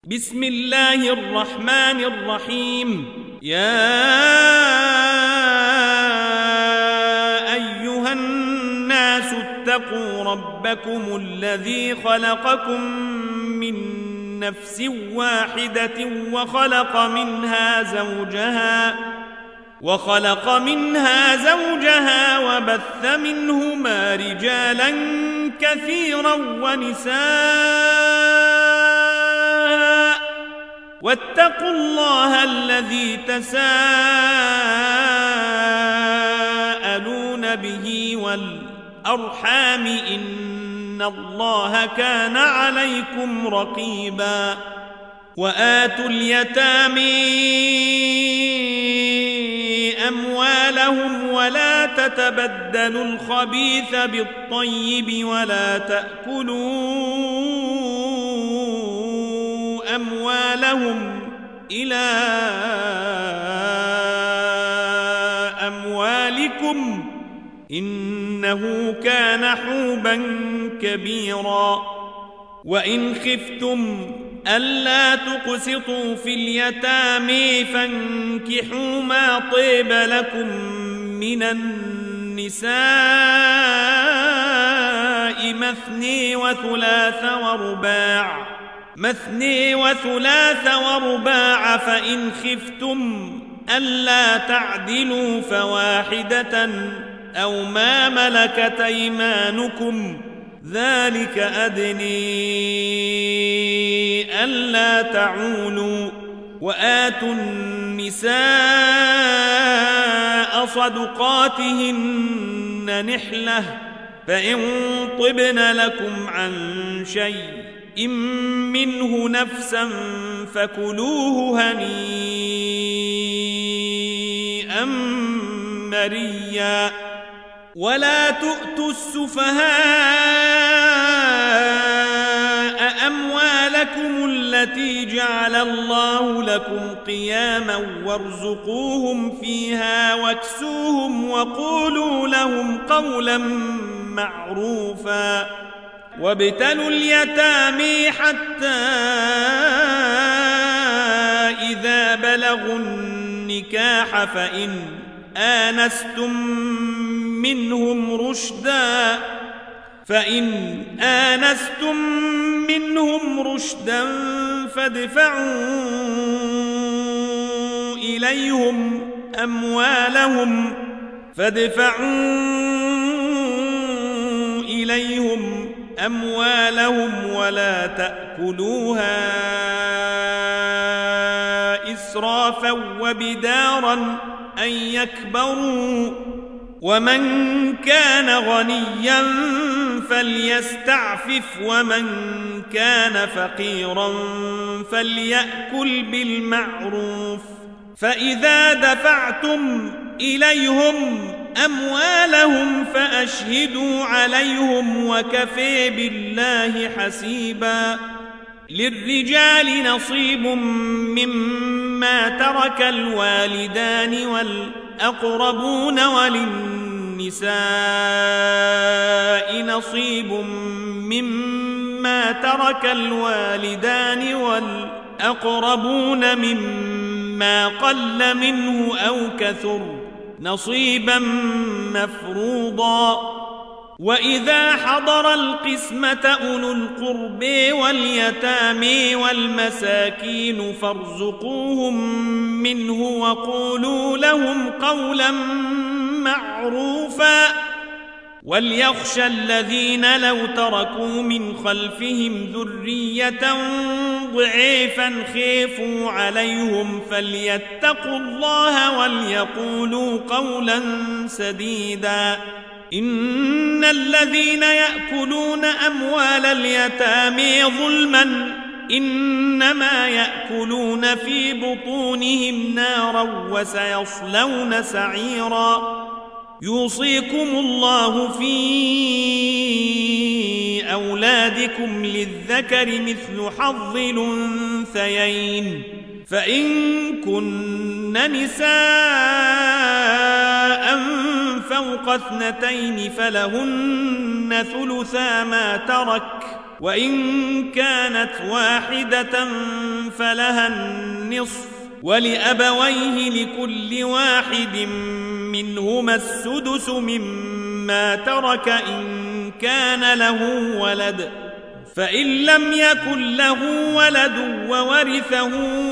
بسم الله الرحمن الرحيم. يا أيها الناس اتقوا ربكم الذي خلقكم من نفس واحدة وخلق منها زوجها وبث منهما رجالا كثيرا ونساء، واتقوا الله الذي تساءلون به والأرحام إن الله كان عليكم رقيبا. وآتوا اليتامى أموالهم ولا تتبدلوا الخبيث بالطيب ولا تأكلوا أموالهم إلى أموالكم إنه كان حوبا كبيرا. وإن خفتم ألا تقسطوا في اليتامى فانكحوا ما طيب لكم من النساء مثني وثلاث ورباع، فإن خفتم ألا تعدلوا فواحدة أو ما ملكت أيمانكم ذلك أدني ألا تعولوا. وآتوا النساء صدقاتهن نحلة، فإن طبن لكم عن شيء منه نفسا فكلوه هنيئا مريا. ولا تؤتوا السفهاء أموالكم التي جعل الله لكم قياما وارزقوهم فيها واكسوهم وقولوا لهم قولا معروفا. وابتلوا اليتامى حتى إذا بلغوا النكاح فإن آنستم منهم رشدا فادفعوا إليهم أموالهم ولا تأكلوها إسرافا وبدارا أن يكبروا. ومن كان غنيا فليستعفف ومن كان فقيرا فليأكل بالمعروف. فإذا دفعتم إليهم أموالهم فأشهدوا عليهم وكفى بالله حسيبا. للرجال نصيب مما ترك الوالدان والأقربون وللنساء نصيب مما ترك الوالدان والأقربون مما قل منه أو كثر نصيبا مفروضا. وإذا حضر القسمة أولو القرب واليتامى والمساكين فارزقوهم منه وقولوا لهم قولا معروفا. وليخشى الذين لو تركوا من خلفهم ذرية ضعيفا خافوا عليهم فليتقوا الله وليقولوا قولا سديدا. إن الذين يأكلون أموال اليتامى ظلما إنما يأكلون في بطونهم نارا وسيصلون سعيرا. يوصيكم الله في أولادكم للذكر مثل حظ الأنثيين، فإن كن نساء فوق 2 فلهن ثلثا ما ترك وإن كانت واحدة فلها النصف ولأبويه لكل واحد منهما السدس مما ترك إن كان له ولد فإن لم يكن له ولد وورثه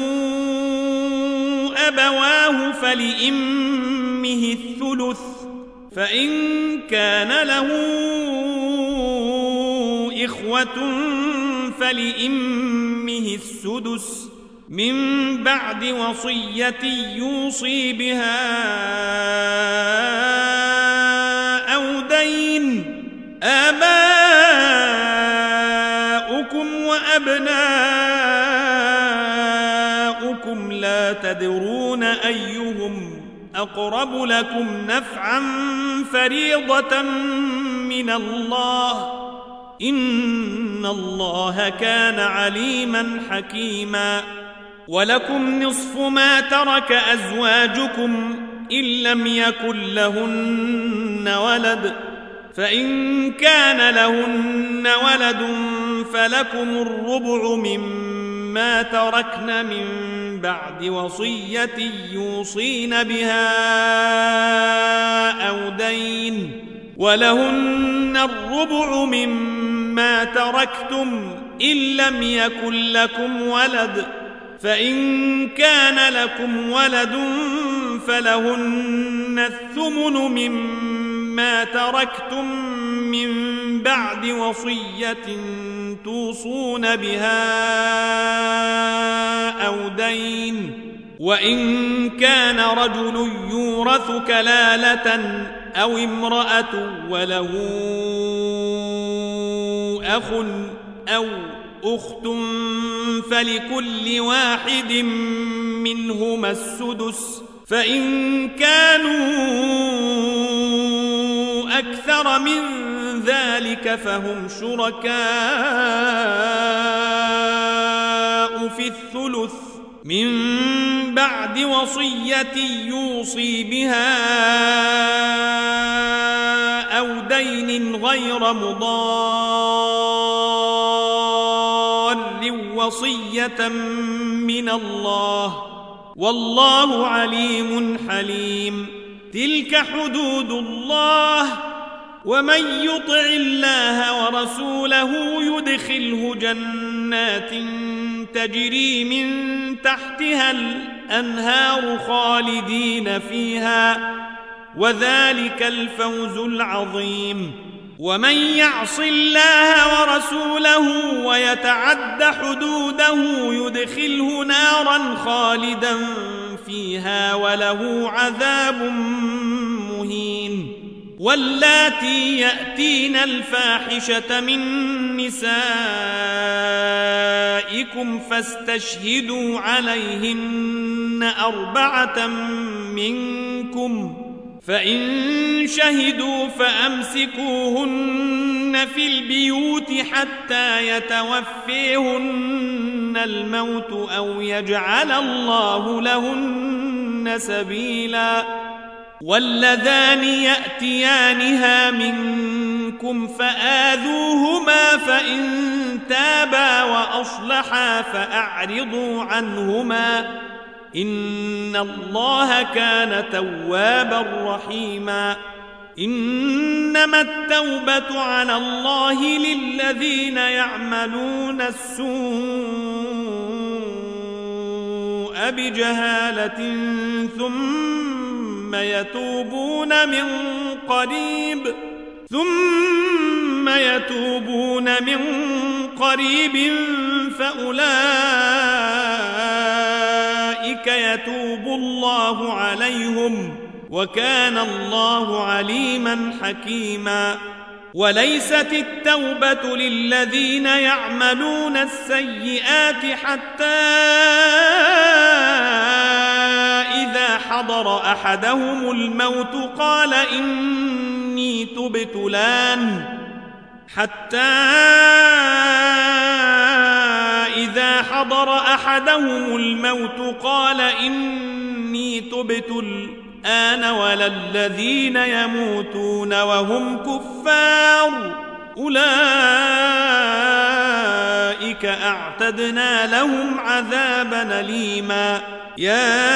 أبواه فلأمه الثلث فإن كان له إخوة فلأمه السدس من بعد وصية يوصي بها أو دين آباؤكم وأبناؤكم لا تدرون أيهم أقرب لكم نفعا فريضة من الله إن الله كان عليما حكيما ولكم نصف ما ترك أزواجكم إن لم يكن لهن ولد فإن كان لهن ولد فلكم الربع مما تركن من بعد وصية يوصين بها أو دين ولهن الربع مما تركتم إن لم يكن لكم ولد فإن كان لكم ولد فلهن الثمن مما تركتم من بعد وصية توصون بها أو دين وإن كان رجل يورث كلالة أو امرأة وله أخ أو أخت فلكل واحد منهما السدس فإن كانوا أكثر من ذلك فهم شركاء في الثلث من بعد وصية يوصي بها أو دين غير مضار وصية من الله والله عليم حليم تلك حدود الله ومن يطع الله ورسوله يدخله جنات تجري من تحتها الأنهار خالدين فيها وذلك الفوز العظيم ومن يعص الله ورسوله ويتعد حدوده يدخله نارا خالدا فيها وله عذاب مهين واللاتي يأتين الفاحشة من نسائكم فاستشهدوا عليهن 4 منكم فإن شهدوا فأمسكوهن في البيوت حتى يتوفيهن الموت أو يجعل الله لهن سبيلا واللذان يأتيانها منكم فآذوهما فإن تابا وأصلحا فأعرضوا عنهما إن الله كان توابا رحيما إنما التوبة على الله للذين يعملون السوء بجهالة ثم يتوبون من قريب فأولئك يتوب الله عليهم وكان الله عليما حكيما وليست التوبة للذين يعملون السيئات حتى إذا حضر أحدهم الموت قال إني تبت الآن ولا الذين يموتون وهم كفار أولئك أعتدنا لهم عذابا أليما يا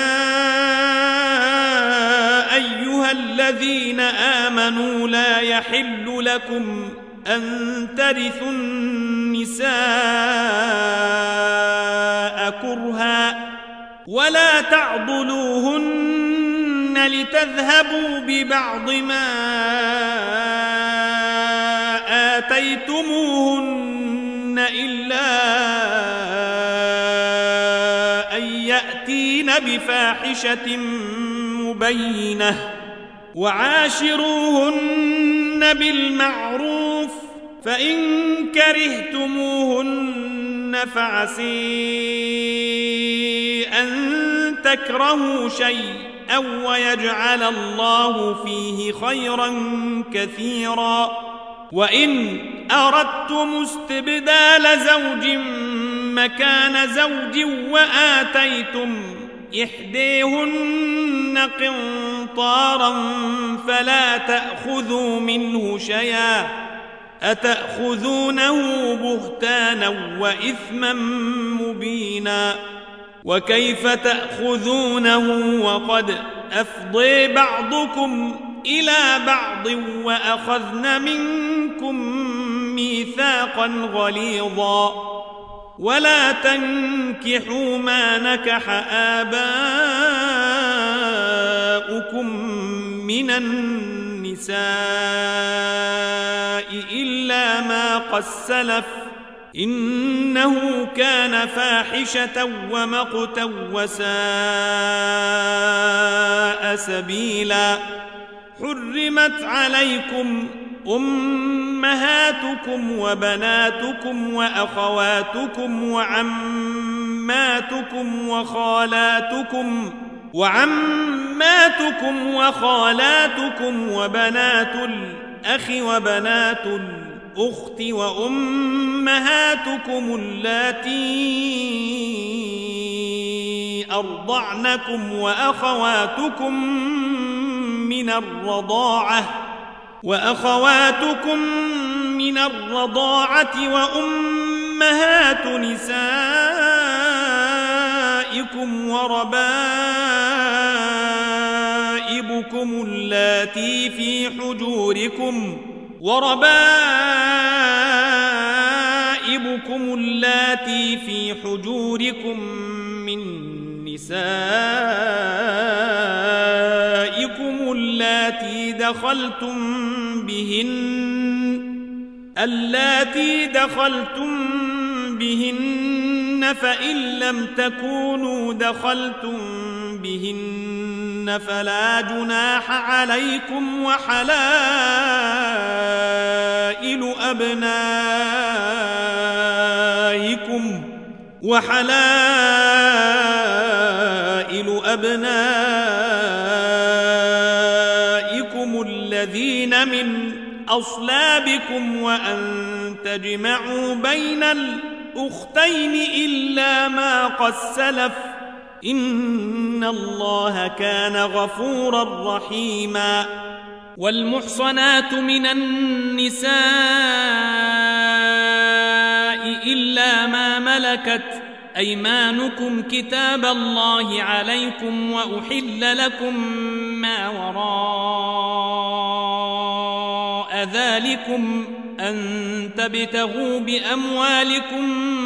أيها الذين آمنوا لا يحل لكم أن ترثوا النساء كرها ولا تعضلوهن لتذهبوا ببعض ما آتيتموهن إلا أن يأتين بفاحشة مبينة وعاشروهن بالمعروف فإن كرهتموهن فعسي أن تكرهوا شيئا ويجعل الله فيه خيرا كثيرا وإن أردتم استبدال زوج مكان زوج وآتيتم إحديهن قنطارا فلا تأخذوا منه شيئا أتأخذونه بهتانا وإثما مبينا وكيف تأخذونه وقد أفضي بعضكم إلى بعض وأخذن منكم ميثاقا غليظا ولا تنكحوا ما نكح آباؤكم من النساء إلا ما قد سلف إنه كان فاحشة ومقتا وساء سبيلا حرمت عليكم أمهاتكم وبناتكم وأخواتكم وعماتكم وخالاتكم وبنات الأخ وبنات الأخت وأمهاتكم اللاتي أرضعنكم وأخواتكم من الرضاعة وأمهات نسائكم وربائبكم اللاتي في حجوركم من نسائكم اللاتي دخلتم بهن فإن لم تكونوا دخلتم بهن فلا جناح عليكم وحلائل أبنائكم الذين من أصلابكم وأن تجمعوا بين الأختين إلا ما قد سلف إن الله كان غفورا رحيما والمحصنات من النساء إلا ما ملكت أيمانكم كتاب الله عليكم وأحل لكم ما وراء ذلكم أن تبتغوا بأموالكم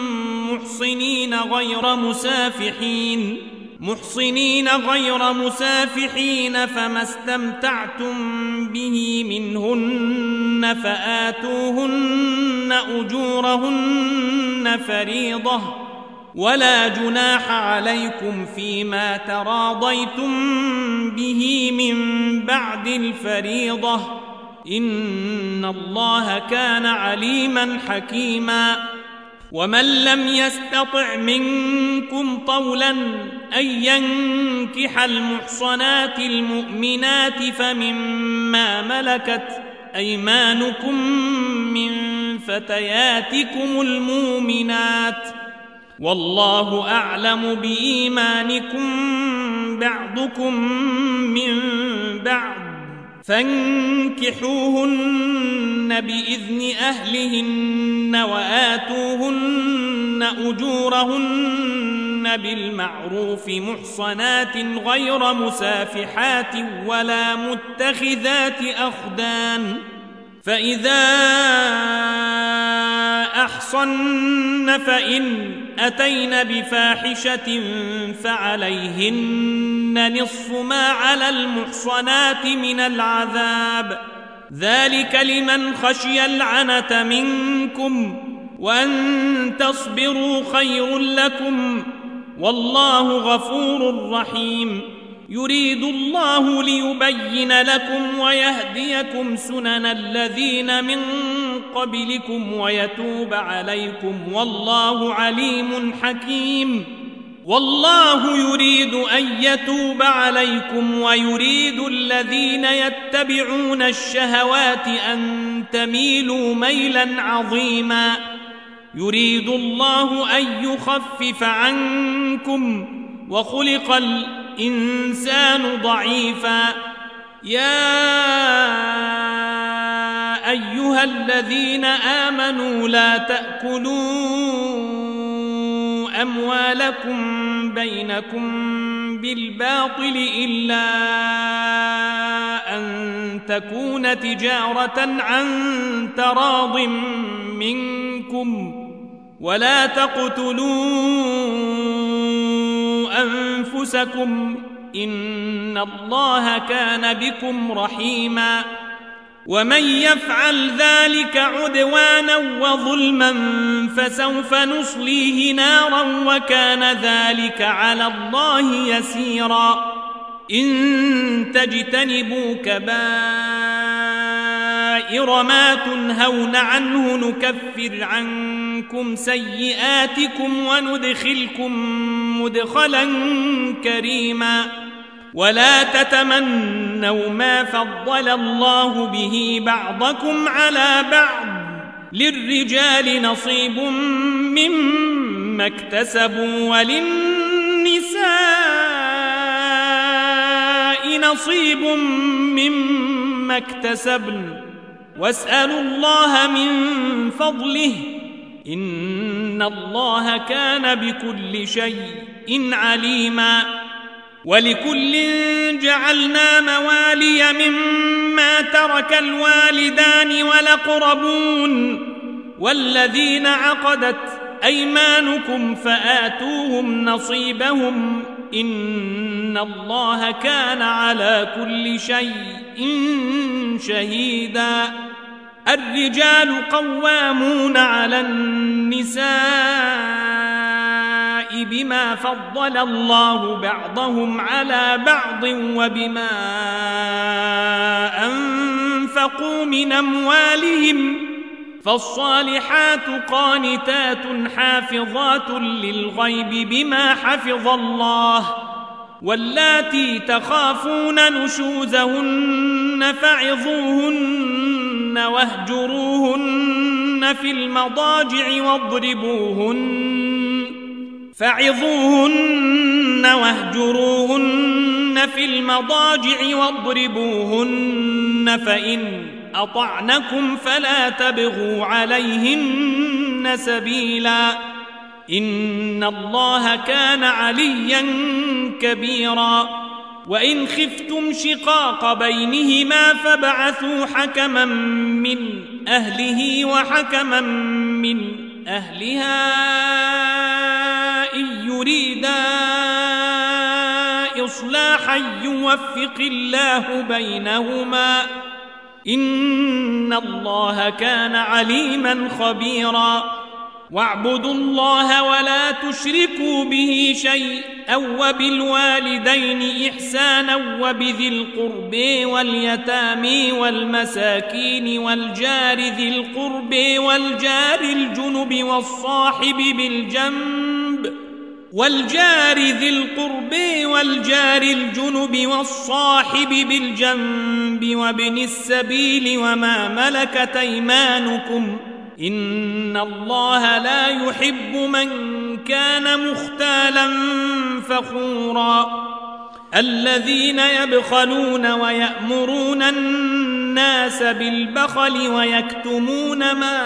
محصنين غير مسافحين فما استمتعتم به منهن فآتوهن أجورهن فريضة ولا جناح عليكم فيما تراضيتم به من بعد الفريضة إن الله كان عليما حكيما ومن لم يستطع منكم طولا أن ينكح المحصنات المؤمنات فمما ملكت أيمانكم من فتياتكم المؤمنات والله أعلم بإيمانكم بعضكم من بعض فانكحوهن بإذن أهلهن وآتوهن أجورهن بالمعروف محصنات غير مسافحات ولا متخذات أخدان فإذا أحصن فإن أتين بفاحشة فعليهن نصف ما على المحصنات من العذاب ذلك لمن خشي العنة منكم وأن تصبروا خير لكم والله غفور رحيم يريد الله ليبين لكم ويهديكم سنن الذين من قبلكم ويتوب عليكم والله عليم حكيم والله يريد أن يتوب عليكم ويريد الذين يتبعون الشهوات أن تميلوا ميلا عظيما يريد الله أن يخفف عنكم وخلق الإنسان ضعيفا يا أيها الذين آمنوا لا تأكلوا أموالكم بينكم بالباطل إلا أن تكون تجارة عن تراض منكم ولا تقتلوا أنفسكم إن الله كان بكم رحيما ومن يفعل ذلك عدوانا وظلما فسوف نصليه نارا وكان ذلك على الله يسيرا إن تجتنبوا كبائر ما تنهون عنه نكفر عنكم سيئاتكم وندخلكم مدخلا كريما ولا تتمنوا ما فضل الله به بعضكم على بعض للرجال نصيب مما اكتسبوا وللنساء نصيب مما اكتسبن واسألوا الله من فضله إن الله كان بكل شيء عليما ولكل جعلنا موالي مما ترك الوالدان والأقربون والذين عقدت أيمانكم فآتوهم نصيبهم إن الله كان على كل شيء شهيدا الرجال قوامون على النساء بما فضل الله بعضهم على بعض وبما أنفقوا من أموالهم فالصالحات قانتات حافظات للغيب بما حفظ الله واللاتي تخافون نشوزهن فعظوهن واهجروهن في المضاجع واضربوهن فإن أطعنكم فلا تبغوا عليهن سبيلا إن الله كان عليا كبيرا وإن خفتم شقاق بينهما فابعثوا حكما من أهله وحكما من أهلها إن يريدا إصلاحا يوفق الله بينهما إن الله كان عليما خبيرا واعبدوا الله ولا تشركوا به شيئا وبالوالدين إحسانا وبذي القرب واليتامى والمساكين والجار ذي القرب والجار الجنب والصاحب بالجنب وابن السبيل وما ملكت أيمانكم إن الله لا يحب من كان مختالا فخورا الذين يبخلون ويأمرون الناس بالبخل ويكتمون ما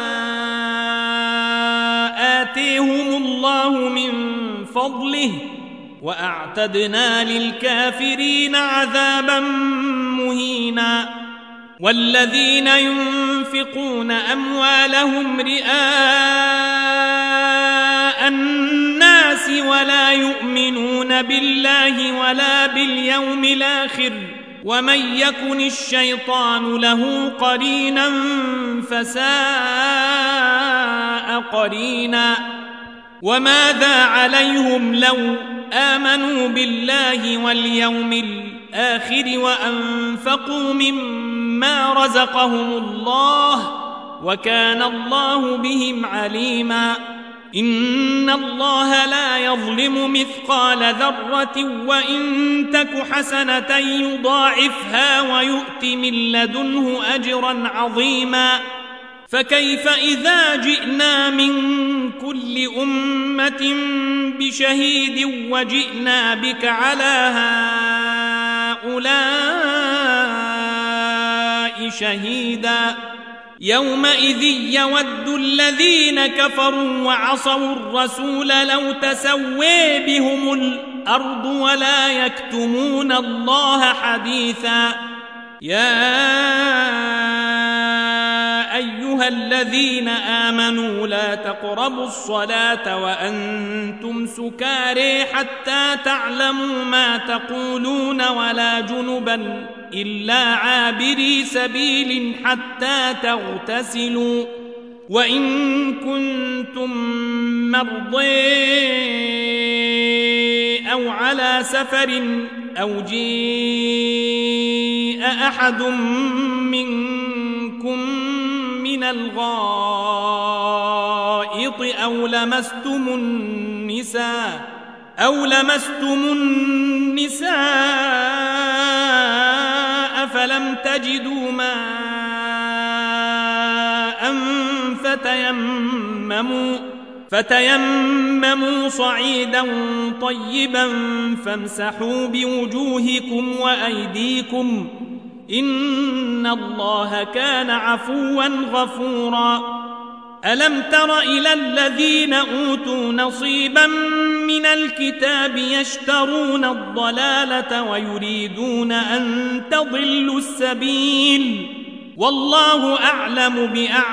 آتيهم الله من فضله وأعتدنا للكافرين عذابا مهينا والذين ينفقون أموالهم رئاء الناس ولا يؤمنون بالله ولا باليوم الآخر ومن يكن الشيطان له قرينا فساء قرينا وماذا عليهم لو آمنوا بالله واليوم الآخر وأنفقوا مما رزقهم الله وكان الله بهم عليما إن الله لا يظلم مثقال ذرة وإن تك حسنة يضاعفها ويؤت من لدنه أجرا عظيما فكيف إذا جئنا من كل أمة بشهيد وجئنا بك على هؤلاء شهيدا يومئذ يود الذين كفروا وعصوا الرسول لو تسوي بهم الأرض ولا يكتمون الله حديثا يا أيها الذين آمنوا لا تقربوا الصلاة وأنتم سكارى حتى تعلموا ما تقولون ولا جنبا إلا عابري سبيل حتى تغتسلوا وإن كنتم مرضى أو على سفر أو جاء أحد منكم من الغائط أو لمستم النساء فلم تجدوا ماء فتيمموا صعيدا طيبا فامسحوا بوجوهكم وأيديكم إن الله كان عفوا غفورا ألم تر إلى الذين أوتوا نصيبا من الكتاب يشترون الضلالة ويريدون أن تضلوا السبيل والله أعلم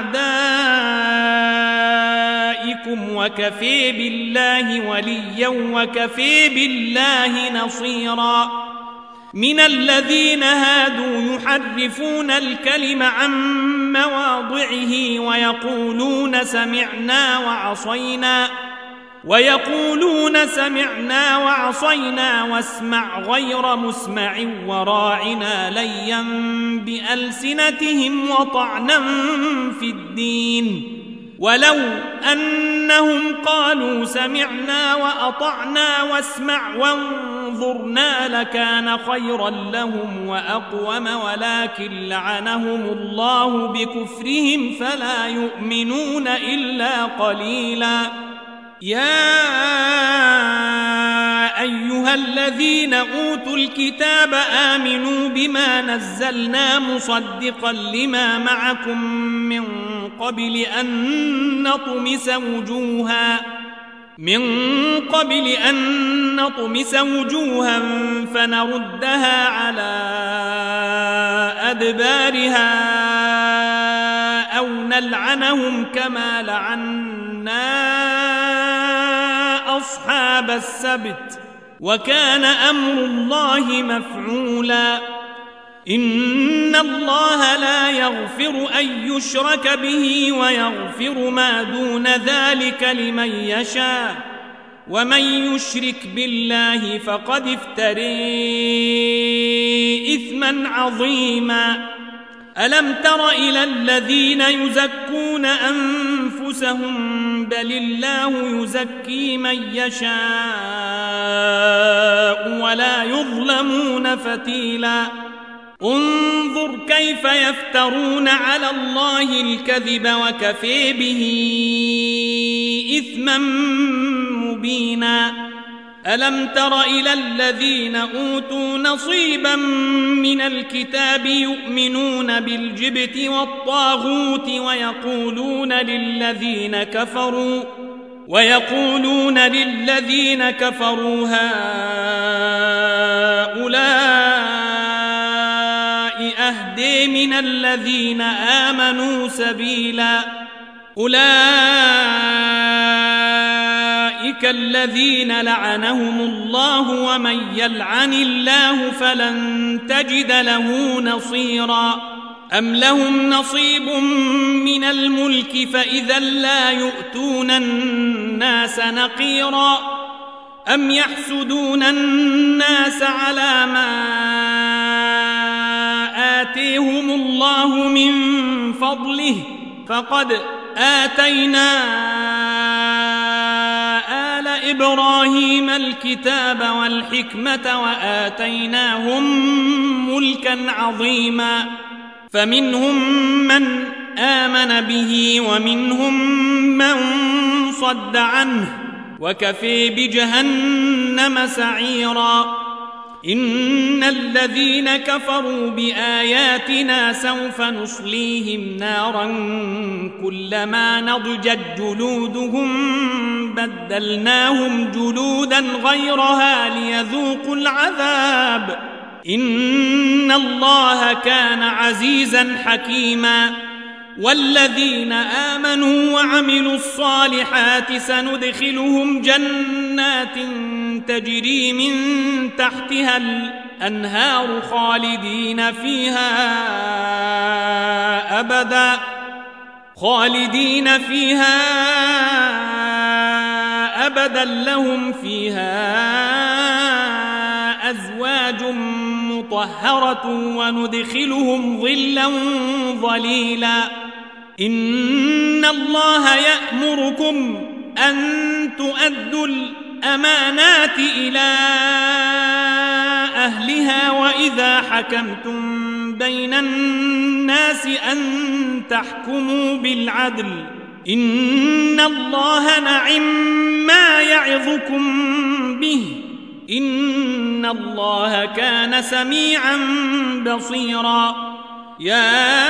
بأعدائكم وكفى بالله وليا وكفى بالله نصيرا من الذين هادوا يحرفون الكلم عن مواضعه ويقولون سمعنا وعصينا واسمع غير مسمع وراعنا ليا بألسنتهم وطعنا في الدين ولو أنهم قالوا سمعنا وأطعنا واسمع وانظرنا لكان خيرا لهم وأقوم ولكن لعنهم الله بكفرهم فلا يؤمنون إلا قليلا يا أيها الذين أوتوا الكتاب آمنوا بما نزلنا مصدقا لما معكم من قبل أن نطمس وجوها فنردها على أدبارها أو نلعنهم كما لعنا أصحاب السبت وكان أمر الله مفعولا إن الله لا يغفر أن يشرك به ويغفر ما دون ذلك لمن يشاء ومن يشرك بالله فقد افترى إثما عظيما ألم تر إلى الذين يزكون أنفسهم بل الله يزكي من يشاء ولا يظلمون فتيلا انظر كيف يفترون على الله الكذب وكفى به إثما مبينا ألم تر إلى الذين أوتوا نصيبا من الكتاب يؤمنون بالجبت والطاغوت ويقولون للذين كفروا هؤلاء أهدي من الذين آمنوا سبيلا أولئك الذين لعنهم الله ومن يلعن الله فلن تجد له نصيرا أم لهم نصيب من الملك فإذا لا يؤتون الناس نقيرا أم يحسدون الناس على ما آتيهم الله من فضله فقد آتينا آل إبراهيم الكتاب والحكمة وآتيناهم ملكا عظيما فمنهم من آمن به ومنهم من صد عنه وكفي بجهنم سعيرا إن الذين كفروا بآياتنا سوف نصليهم نارا كلما نضجت جلودهم بدلناهم جلودا غيرها ليذوقوا العذاب إن الله كان عزيزا حكيما والذين آمنوا وعملوا الصالحات سندخلهم جنات تجري من تحتها الأنهار خالدين فيها أبدا لهم فيها أزواج مطهرة وندخلهم ظلا ظليلا إن الله يأمركم أن تؤدوا الأمانات إلى أهلها وإذا حكمتم بين الناس أن تحكموا بالعدل إن الله نعم ما يعظكم به إن الله كان سميعا بصيرا يا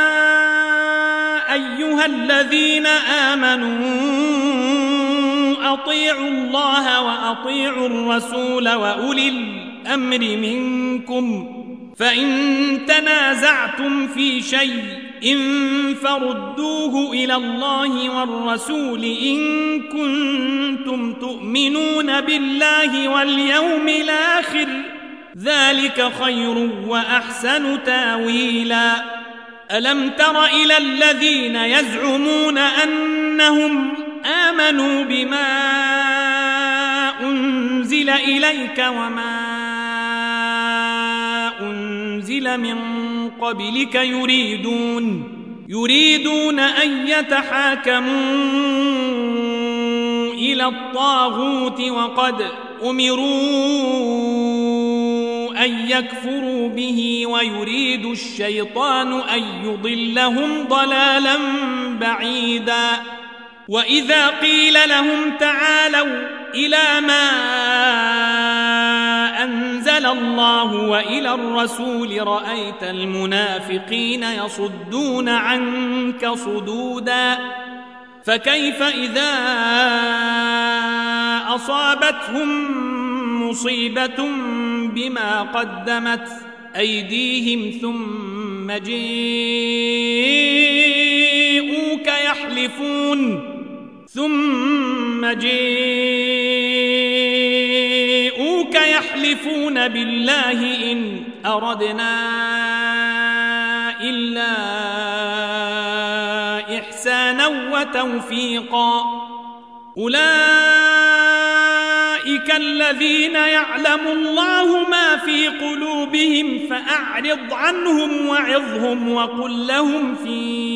أيها الذين آمنوا أطيعوا الله وأطيعوا الرسول وأولي الأمر منكم فإن تنازعتم في شيء فردوه إلى الله والرسول إن كنتم تؤمنون بالله واليوم الآخر ذلك خير وأحسن تاويلا ألم تر إلى الذين يزعمون أنهم آمنوا بما أنزل إليك وما أنزل من قبلك يريدون أن يتحاكموا إلى الطاغوت وقد أمروا أن يكفروا به ويريد الشيطان أن يضلهم ضلالا بعيدا وإذا قيل لهم تعالوا إلى ما أنزل الله وإلى الرسول رأيت المنافقين يصدون عنك صدودا فكيف إذا أصابتهم مصيبة بما قدمت أيديهم ثم جيءوك يحلفون بالله إن أردنا إلا إحسانا وتوفيقا أولئك الذين يعلم الله ما في قلوبهم فأعرض عنهم وعظهم وقل لهم في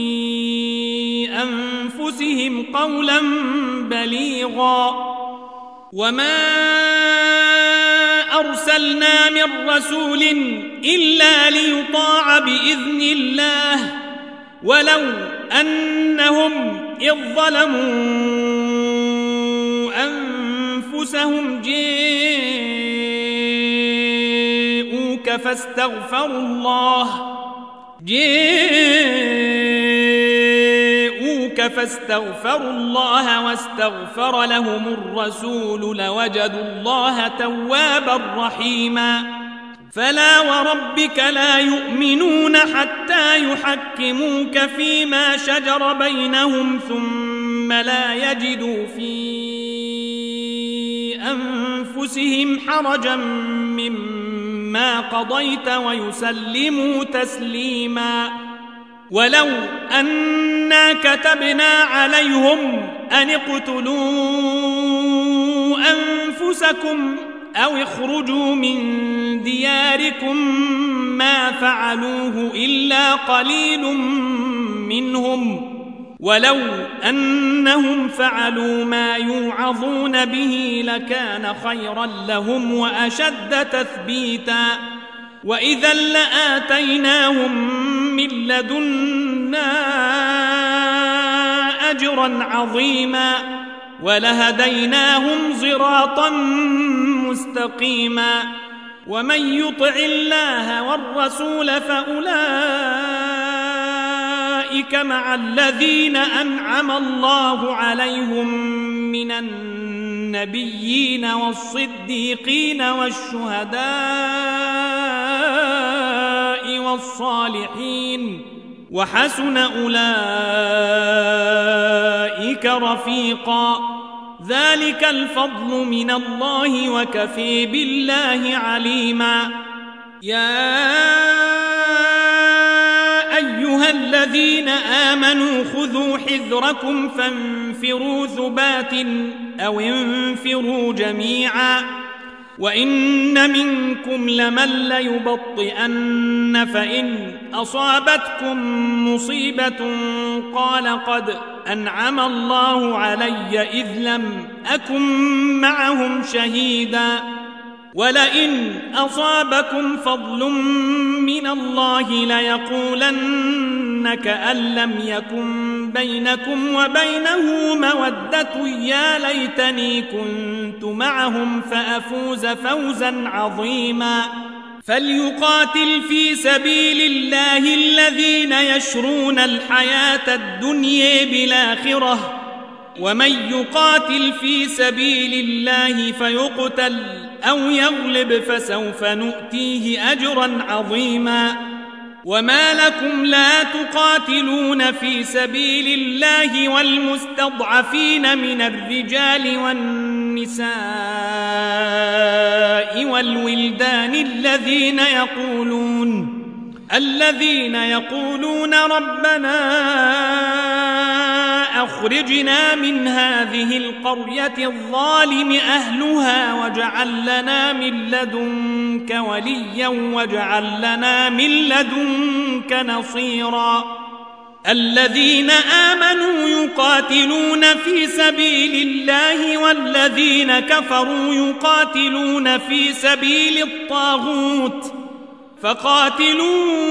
أنفسهم قولا بليغا وما أرسلنا من رسول إلا ليطاع بإذن الله ولو أنهم إذ ظلموا أنفسهم فاستغفروا الله واستغفر لهم الرسول لوجدوا الله توابا رحيما فلا وربك لا يؤمنون حتى يحكموك فيما شجر بينهم ثم لا يجدوا في أنفسهم حرجا مما قضيت ويسلموا تسليما ولو أنا كتبنا عليهم أن اقتلوا أنفسكم أو اخرجوا من دياركم ما فعلوه إلا قليل منهم ولو أنهم فعلوا ما يوعظون به لكان خيرا لهم وأشد تثبيتا وإذا لآتيناهم من لدنا أجرا عظيما ولهديناهم صراطا مستقيما ومن يطع الله والرسول فأولئك مع الذين أنعم الله عليهم من النبيين والصديقين والشهداء والصالحين وحسن أولئك رفيقا ذلك الفضل من الله وكفى بالله عليما يا أيها الذين آمنوا خذوا حذركم فانفروا ثبات أو انفروا جميعا وإن منكم لمن ليبطئن فإن أصابتكم مصيبة قال قد أنعم الله علي إذ لم أكن معهم شهيدا ولئن أصابكم فضل من الله ليقولن كأن لم يكن بينكم وبينه مودة يا ليتني كنت معهم فأفوز فوزا عظيما فليقاتل في سبيل الله الذين يشرون الحياة الدنيا بالآخرة ومن يقاتل في سبيل الله فيقتل أو يغلب فسوف نؤتيه أجرا عظيما وما لكم لا تقاتلون في سبيل الله والمستضعفين من الرجال والنساء والولدان الذين يقولون ربنا أخرجنا من هذه القرية الظالم أهلها واجعل لنا من لدنك وليا واجعل لنا من لدنك نصيرا الذين آمنوا يقاتلون في سبيل الله والذين كفروا يقاتلون في سبيل الطاغوت فقاتلوا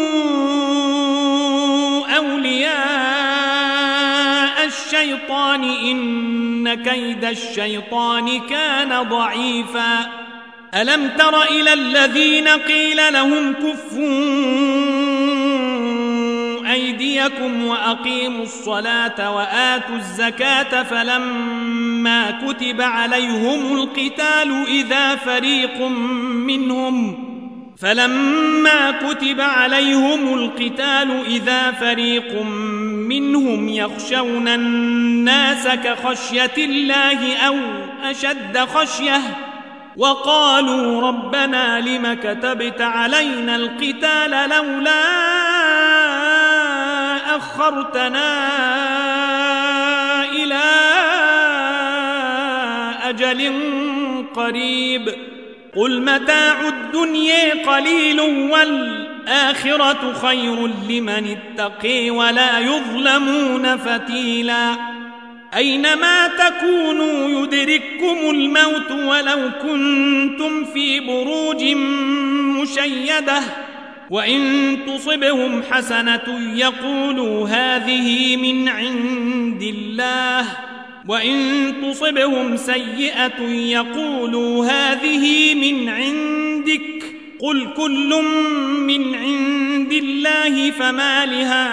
أولياء الشيطان إن كيد الشيطان كان ضعيفا ألم تر إلى الذين قيل لهم كفوا أيديكم وأقيموا الصلاة وآتوا الزكاة فلما كتب عليهم القتال إذا فريق منهم يخشون الناس كخشية الله أو أشد خشية وقالوا ربنا لم كتبت علينا القتال لولا أخرتنا إلى أجل قريب قل متاع الدنيا قليل والآخرة خير لمن اتقي ولا يظلمون فتيلا أينما تكونوا يدرككم الموت ولو كنتم في بروج مشيدة وإن تصبهم حسنة يقولوا هذه من عند الله وإن تصبهم سيئة يقولوا هذه من عندك قل كل من عند الله فما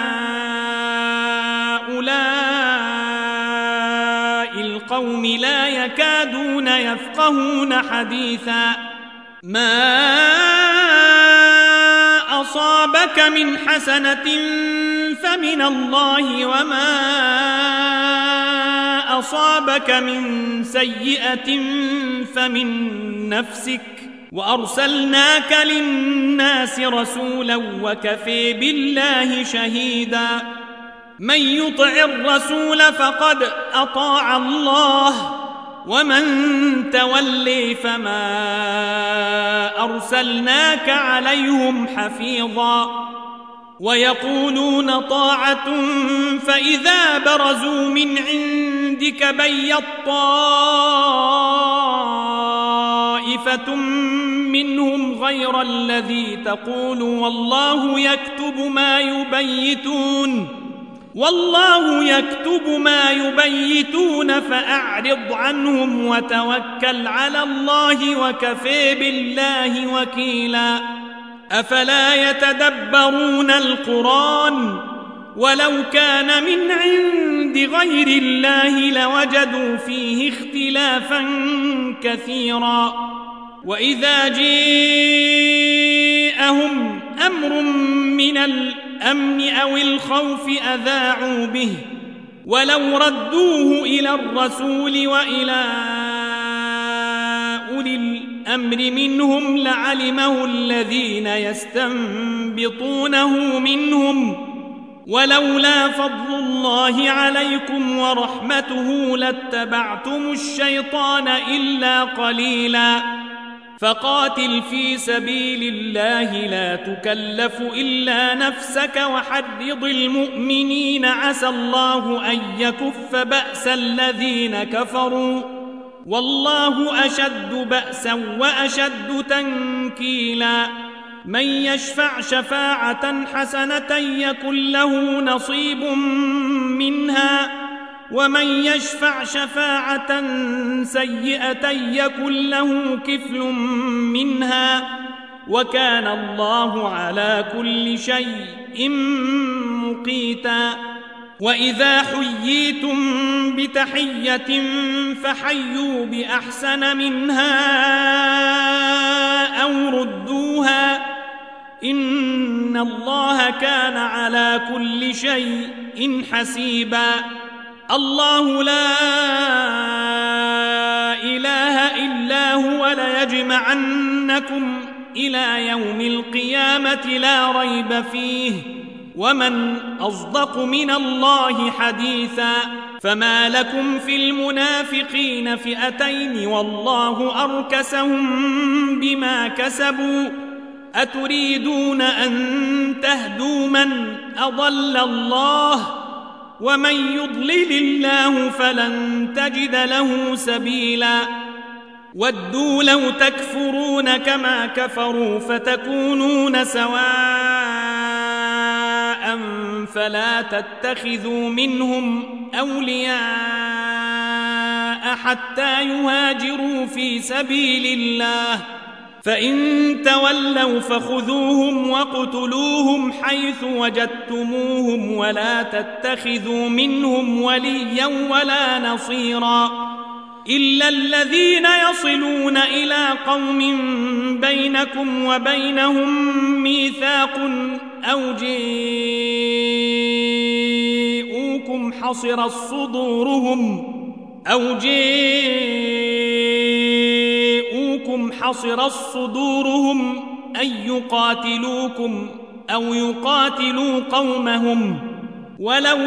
لهؤلاء القوم لا يكادون يفقهون حديثا ما أصابك من حسنة فمن الله وما أصابك من سيئة فمن نفسك وأرسلناك للناس رسولا وكفى بالله شهيدا من يطع الرسول فقد أطاع الله ومن تولي فما أرسلناك عليهم حفيظا ويقولون طاعة فإذا برزوا من عندك بيت طائفة منهم غير الذي تقول والله يكتب ما يبيتون فأعرض عنهم وتوكل على الله وكفى بالله وكيلا أفلا يتدبرون القرآن ولو كان من عند غير الله لوجدوا فيه اختلافا كثيرا وإذا جاءهم أمر من الأمن أو الخوف أذاعوا به ولو ردوه إلى الرسول وإلى أولي الأمر منهم لعلمه الذين يستنبطونه منهم ولولا فضل الله عليكم ورحمته لاتبعتم الشيطان إلا قليلا فقاتل في سبيل الله لا تكلف إلا نفسك وحرض المؤمنين عسى الله أن يكف بأس الذين كفروا والله أشد بأسا وأشد تنكيلا من يشفع شفاعة حسنة يكن له نصيب منها ومن يشفع شفاعة سيئة يكن له كفل منها وكان الله على كل شيء مقيتا وإذا حييتم بتحية فحيوا بأحسن منها أو ردوها إن الله كان على كل شيء حسيبا الله لا إله إلا هو ليجمعنكم إلى يوم القيامة لا ريب فيه ومن أصدق من الله حديثا فما لكم في المنافقين فئتين والله أركسهم بما كسبوا أتريدون أن تهدوا من أضل الله ومن يضلل الله فلن تجد له سبيلا ودوا لو تكفرون كما كفروا فتكونون سواء فلا تتخذوا منهم أولياء حتى يهاجروا في سبيل الله فإن تولوا فخذوهم واقتلوهم حيث وجدتموهم ولا تتخذوا منهم وليا ولا نصيرا إلا الذين يصلون إلى قوم بينكم وبينهم ميثاق أو جاءوكم حصرت صدورهم أن يقاتلوكم أو يقاتلوا قومهم ولو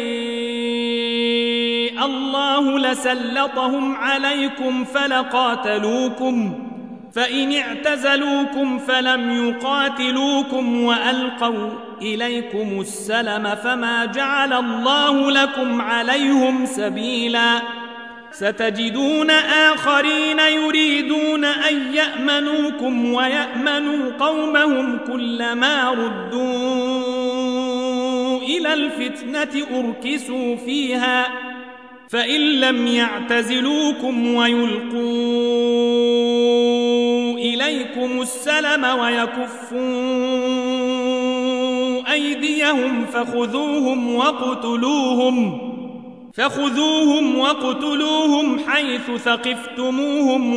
شاء الله لسلطهم عليكم فلقاتلوكم فإن اعتزلوكم فلم يقاتلوكم وألقوا إليكم السلم فما جعل الله لكم عليهم سبيلا ستجدون آخرين يريدون أن يأمنوكم ويأمنوا قومهم كلما ردوا إلى الفتنة أركسوا فيها فإن لم يعتزلوكم ويلقوا إليكم إليكم السلم ويكفوا أيديهم فخذوهم وقتلوهم حيث ثقفتموهم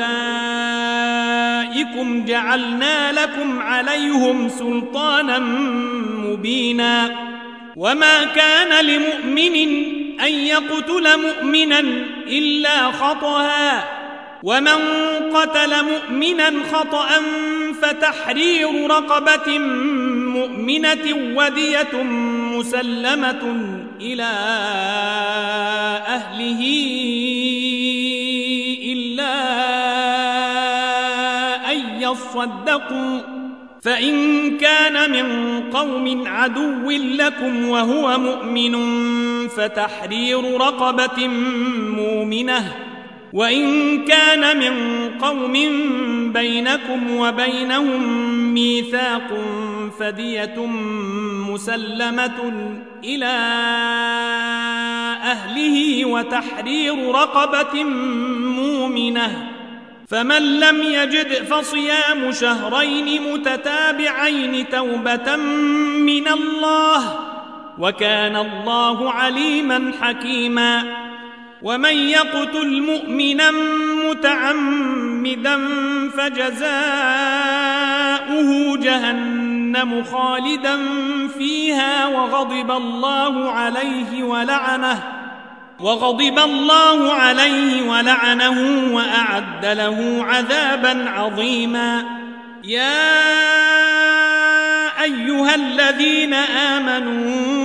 وأولئكم جعلنا لكم عليهم سلطانا مبينا وما كان لمؤمن أن يقتل مؤمنا إلا خطأ ومن قتل مؤمنا خطأ فتحرير رقبة مؤمنة ودية مسلمة إلى أهله إلا أن يصدقوا فإن كان من قوم عدو لكم وهو مؤمن فتحرير رقبة مؤمنة وإن كان من قوم بينكم وبينهم ميثاق فدية مسلمة إلى أهله وتحرير رقبة مؤمنة فمن لم يجد فصيام شهرين متتابعين توبة من الله وكان الله عليما حكيما ومن يقتل مؤمنا متعمدا فجزاؤه جهنم خالدا فيها وغضب الله عليه ولعنه وأعد له عذابا عظيما يا أيها الذين آمنوا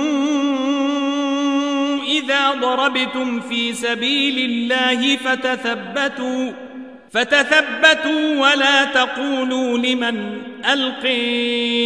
إذا ضربتم في سبيل الله فتثبتوا ولا تقولوا لمن ألقي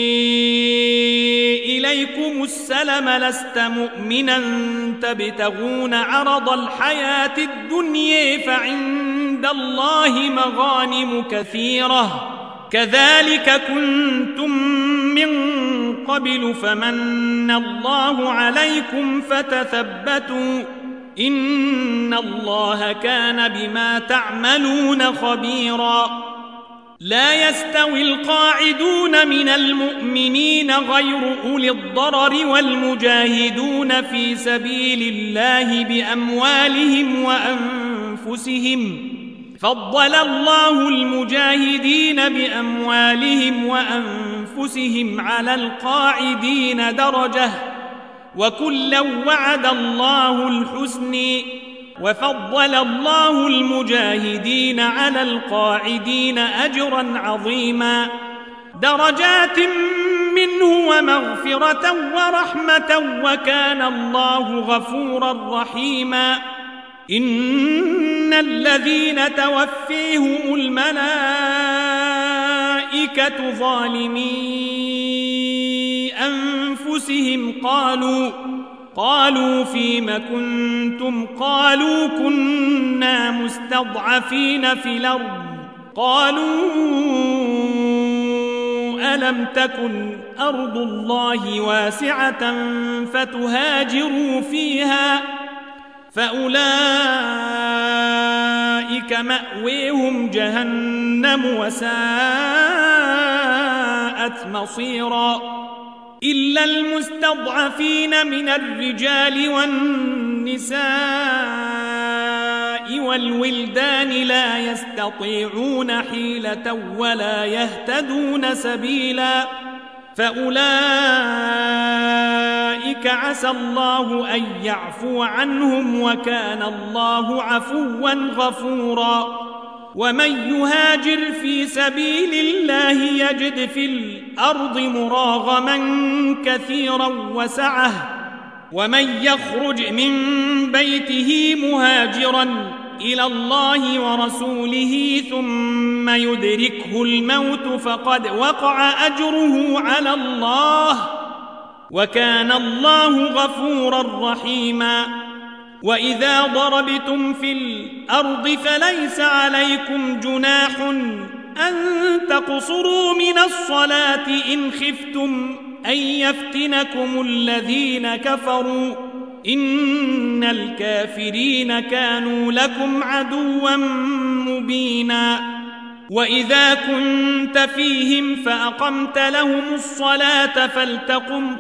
إليكم السلم لست مؤمنا تبتغون عرض الحياة الدنيا فعند الله مغانم كثيرة كذلك كنتم من قبل فمن الله عليكم فتثبتوا إن الله كان بما تعملون خبيرا لا يستوي القاعدون من المؤمنين غير أولي الضرر والمجاهدون في سبيل الله بأموالهم وأنفسهم فضل الله المجاهدين بأموالهم وأنفسهم على القاعدين درجة وكلا وعد الله الحسن وفضل الله المجاهدين على القاعدين أجرا عظيما درجات منه ومغفرة ورحمة وكان الله غفورا رحيما إن الذين توفيهم الملائكة ظالمي أنفسهم قالوا فيم كنتم قالوا كنا مستضعفين في الأرض قالوا ألم تكن أرض الله واسعة فتهاجروا فيها فأولئك مأويهم جهنم وساءت مصيرا إلا المستضعفين من الرجال والنساء والولدان لا يستطيعون حيلة ولا يهتدون سبيلا فأولئك عسى الله أن يعفو عنهم وكان الله عفوا غفورا ومن يهاجر في سبيل الله يجد في الأرض مراغما كثيرا وسعة ومن يخرج من بيته مهاجرا إلى الله ورسوله ثم يدركه الموت فقد وقع أجره على الله وكان الله غفورا رحيما وإذا ضربتم في الأرض فليس عليكم جناح أن تقصروا من الصلاة إن خفتم أن يفتنكم الذين كفروا إن الكافرين كانوا لكم عدوا مبينا وإذا كنت فيهم فأقمت لهم الصلاة فلتقم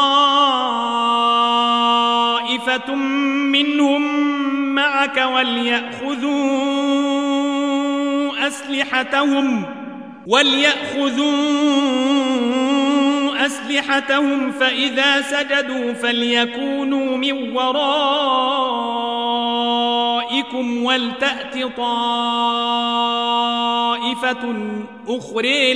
طائفة منهم معك وليأخذوا أسلحتهم فإذا سجدوا فليكونوا من ورائكم ولتأت طائفة أخرى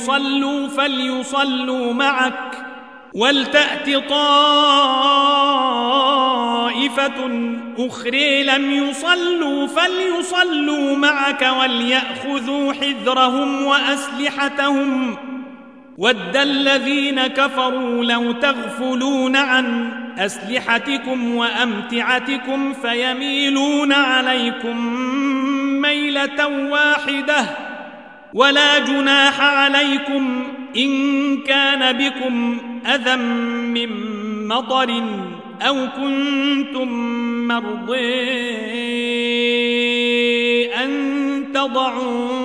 لم يصلوا فليصلوا معك وليأخذوا حذرهم وأسلحتهم ود الذين كفروا لو تغفلون عن أسلحتكم وأمتعتكم فيميلون عليكم ميلة واحدة ولا جناح عليكم إن كان بكم أذى من مطر أو كنتم مرضى أن تضعوا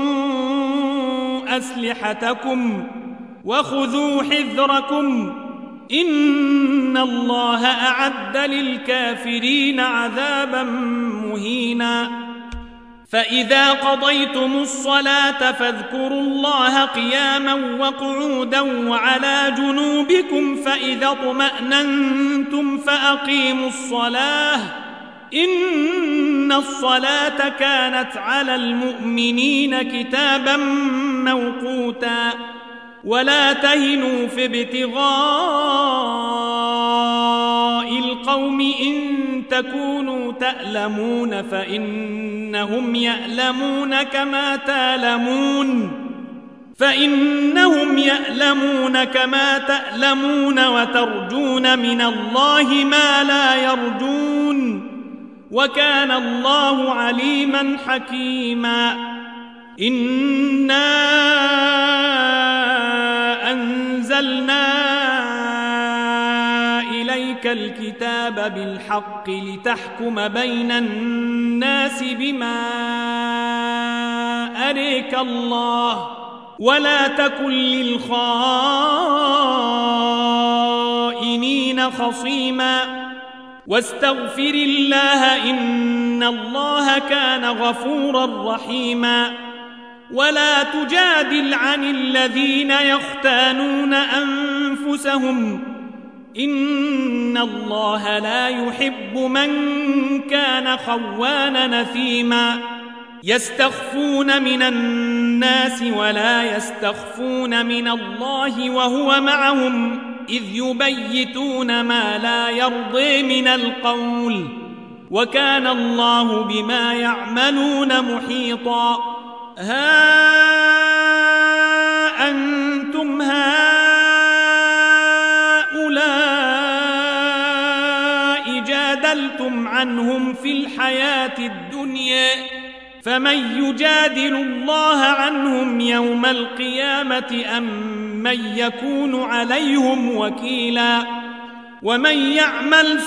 أسلحتكم وخذوا حذركم إن الله أعد للكافرين عذابا مهينا فإذا قضيتم الصلاة فاذكروا الله قياما وقعودا وعلى جنوبكم فإذا اطمأننتم فأقيموا الصلاة إن الصلاة كانت على المؤمنين كتابا موقوتا ولا تهنوا في ابتغاء القوم إن تكونوا تألمون فإنهم يألمون كما تألمون وترجون من الله ما لا يرجون وكان الله عليما حكيما إنا أنزلنا إليك الكتاب بالحق لتحكم بين الناس بما أريك الله ولا تكن للخائنين خصيما واستغفر الله إن الله كان غفورا رحيما ولا تجادل عن الذين يختانون أنفسهم إن الله لا يحب من كان خوانا نثيما يستخفون من الناس ولا يستخفون من الله وهو معهم إذ يبيتون ما لا يرضي من القول وكان الله بما يعملون محيطا ها أنتم هؤلاء جادلتم عنهم في الحياة الدنيا فمن يجادل الله عنهم يوم القيامة أم من يكون عليهم وكيلا ومن يعمل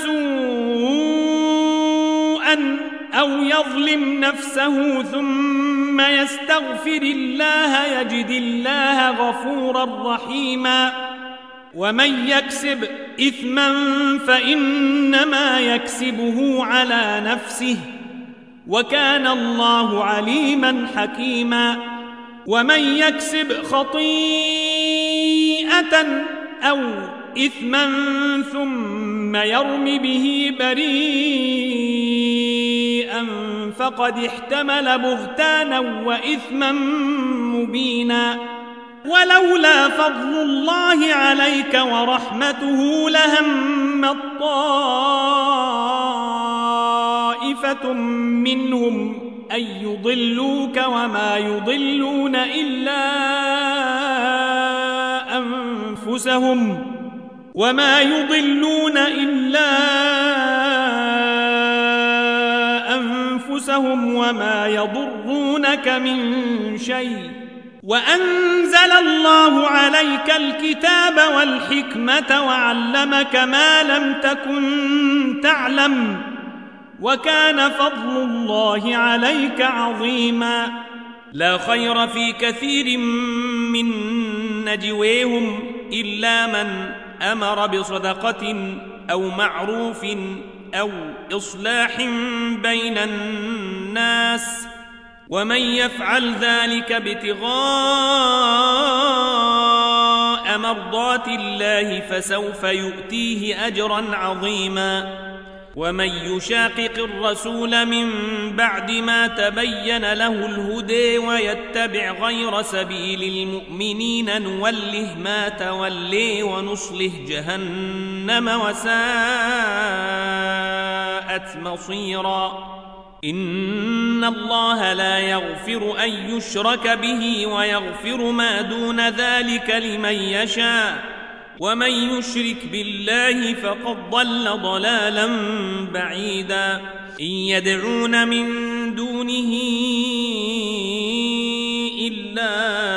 سوءا أو يظلم نفسه ثم يستغفر الله يجد الله غفورا رحيما ومن يكسب إثما فإنما يكسبه على نفسه وكان الله عليما حكيما ومن يكسب خطيئة أو إثما ثم يرم به بريئا فقد احتمل بهتانا وإثما مبينا ولولا فضل الله عليك ورحمته لهمت طائفة منهم أن يضلوك وما يضلون إلا أنفسهم وما يضرونك من شيء وأنزل الله عليك الكتاب والحكمة وعلمك ما لم تكن تعلم وكان فضل الله عليك عظيما لا خير في كثير من نجويهم إلا من أمر بصدقة أو معروف أو إصلاح بين الناس ومن يفعل ذلك ابتغاء مرضات الله فسوف يؤتيه أجرا عظيما ومن يشاقق الرسول من بعد ما تبين له الهدى ويتبع غير سبيل المؤمنين نوله ما تولي ونصله جهنم وساءت مصيرا إن الله لا يغفر أن يشرك به ويغفر ما دون ذلك لمن يشاء ومن يشرك بالله فقد ضل ضلالا بعيدا إن يدعون من دونه إلا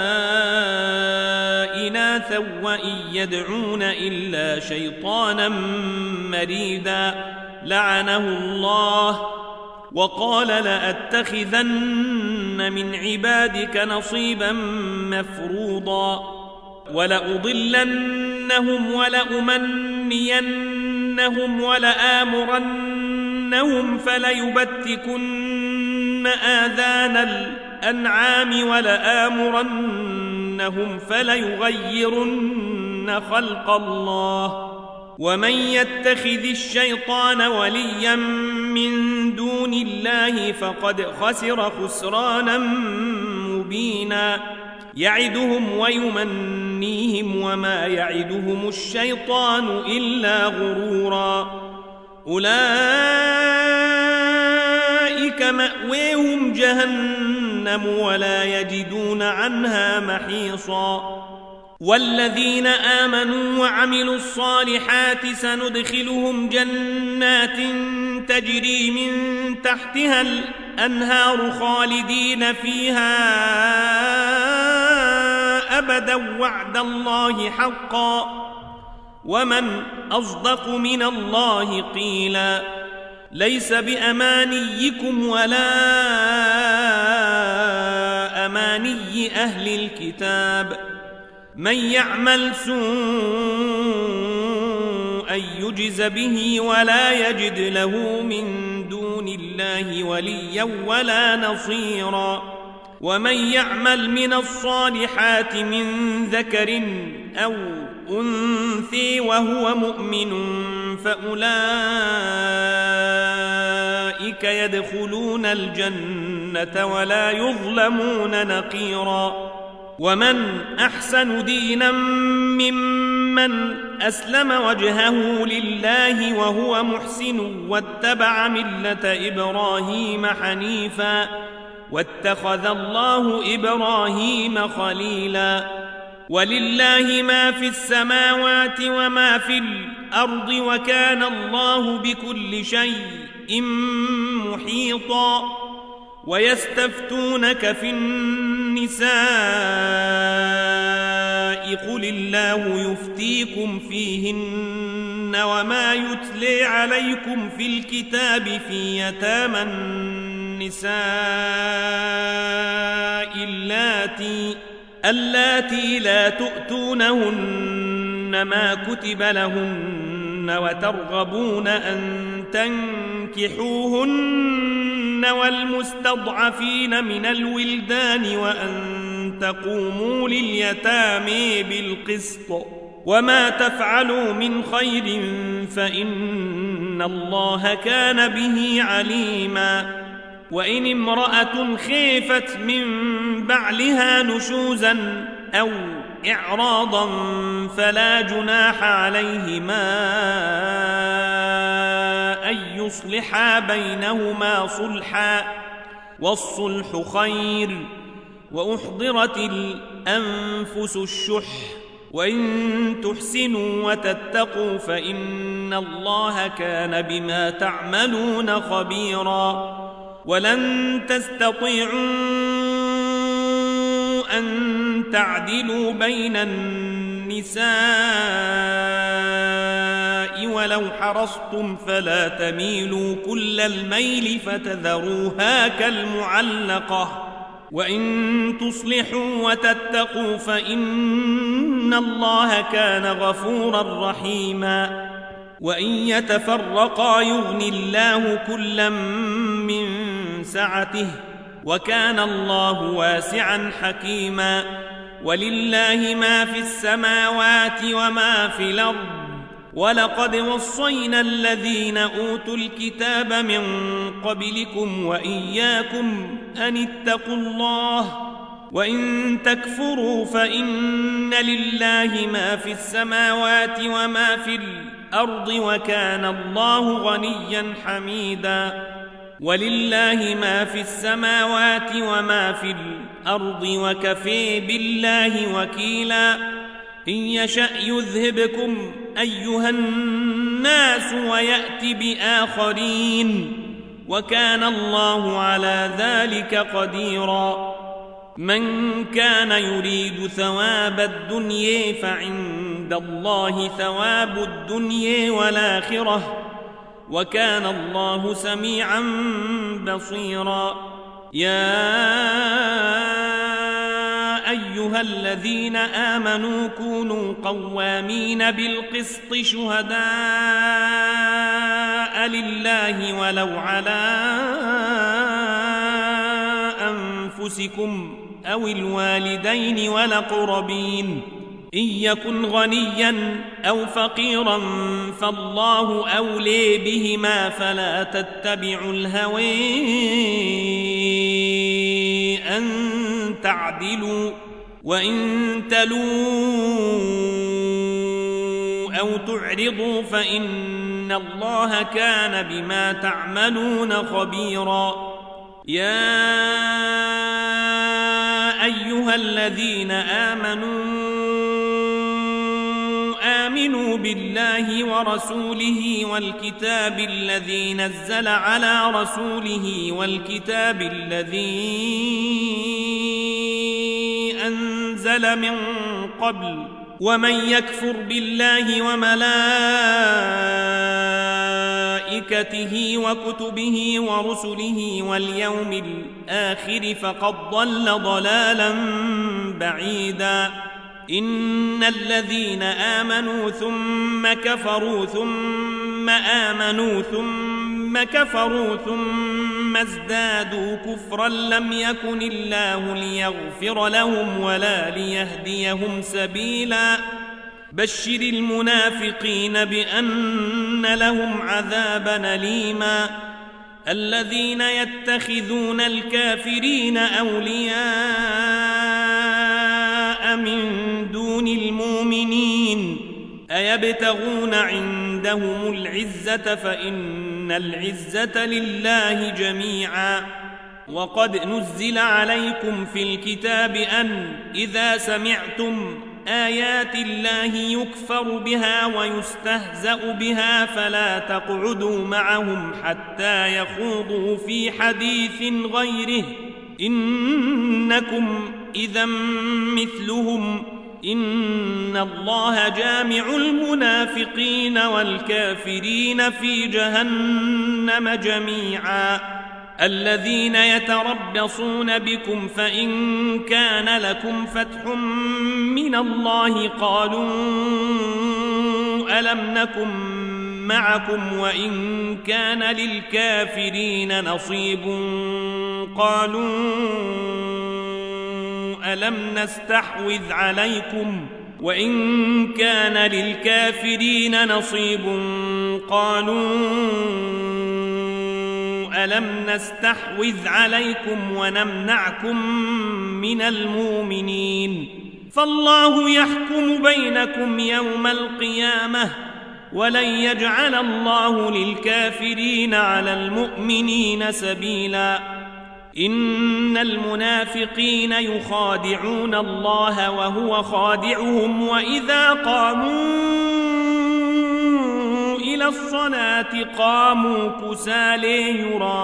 إناثا وإن يدعون إلا شيطانا مريدا لعنه الله وقال لأتخذن من عبادك نصيبا مفروضا ولأضلنهم ولأمنينهم ولآمرنهم فليبتكن آذان الأنعام ولآمرنهم فليغيرن خلق الله ومن يتخذ الشيطان وليا من دون الله فقد خسر خسرانا مبينا يعدهم ويمنيهم وما يعدهم الشيطان إلا غرورا أولئك مأويهم جهنم ولا يجدون عنها محيصا والذين آمنوا وعملوا الصالحات سندخلهم جنات تجري من تحتها الأنهار خالدين فيها أبدا وعد الله حقا ومن أصدق من الله قيلا ليس بأمانيكم ولا أماني أهل الكتاب من يعمل سوءا يجز به ولا يجد له من دون الله وليا ولا نصيرا ومن يعمل من الصالحات من ذكر أو أنثى وهو مؤمن فأولئك يدخلون الجنة ولا يظلمون نقيرا ومن أحسن دينا ممن أسلم وجهه لله وهو محسن واتبع ملة إبراهيم حنيفا واتخذ الله إبراهيم خليلا ولله ما في السماوات وما في الأرض وكان الله بكل شيء محيطا ويستفتونك في النساء قل الله يفتيكم فيهن وما يتلي عليكم في الكتاب في يتامى النساء اللاتي لا تؤتونهن ما كتب لهن وترغبون أن تنكحوهن والمستضعفين من الولدان وأن تقوموا لليتامى بالقسط وما تفعلوا من خير فإن الله كان به عليما وإن امرأة خيفت من بعلها نشوزا أو إعراضا فلا جناح عليهما أن يصلحا بينهما صلحا والصلح خير وأحضرت الأنفس الشح وإن تحسنوا وتتقوا فإن الله كان بما تعملون خبيرا ولن تستطيعوا أن تعدلوا بين النساء ولو حرصتم فلا تميلوا كل الميل فتذروها كالمعلقة وإن تصلحوا وتتقوا فإن الله كان غفورا رحيما وإن يتفرقا يغن الله كلا من سعته وكان الله واسعا حكيما ولله ما في السماوات وما في الأرض ولقد وصينا الذين أوتوا الكتاب من قبلكم وإياكم أن اتقوا الله وإن تكفروا فإن لله ما في السماوات وما في الأرض وكان الله غنيا حميدا ولله ما في السماوات وما في الأرض وكفى بالله وكيلا إن يشأ يذهبكم أيها الناس ويأتي بآخرين وكان الله على ذلك قديرا من كان يريد ثواب الدنيا فعند الله ثواب الدنيا والآخرة وكان الله سميعا بصيرا يا أيها الذين آمنوا كونوا قوامين بالقسط شهداء لله ولو على أنفسكم أو الوالدين والأقربين إن يكن غنيا أو فقيرا فالله أولي بهما فلا تتبعوا الهوى أن تعدلوا وإن تلوا أو تعرضوا فإن الله كان بما تعملون خبيرا يا أيها الذين آمنوا بالله ورسوله والكتاب الذي نزل على رسوله والكتاب الذي أنزل من قبل ومن يكفر بالله وملائكته وكتبه ورسله واليوم الآخر فقد ضل ضلالا بعيدا إن الذين آمنوا ثم كفروا ثم آمنوا ثم كفروا ثم ازدادوا كفرا لم يكن الله ليغفر لهم ولا ليهديهم سبيلا بشر المنافقين بأن لهم عذابا أليما الذين يتخذون الكافرين أولياء من دون المؤمنين أيبتغون عندهم العزة فإن العزة لله جميعا وقد نزل عليكم في الكتاب أن إذا سمعتم آيات الله يكفر بها ويستهزأ بها فلا تقعدوا معهم حتى يخوضوا في حديث غيره إنكم إذا مثلهم إن الله جامع المنافقين والكافرين في جهنم جميعا الذين يتربصون بكم فإن كان لكم فتح من الله قالوا ألم نكن معكم وإن كان للكافرين نصيب قالوا ألم نستحوذ عليكم وإن كان للكافرين نصيب قالوا ألم نستحوذ عليكم ونمنعكم من المؤمنين فالله يحكم بينكم يوم القيامة ولن يجعل الله للكافرين على المؤمنين سبيلا إن المنافقين يخادعون الله وهو خادعهم وإذا قاموا إلى الصلاة قاموا كسالى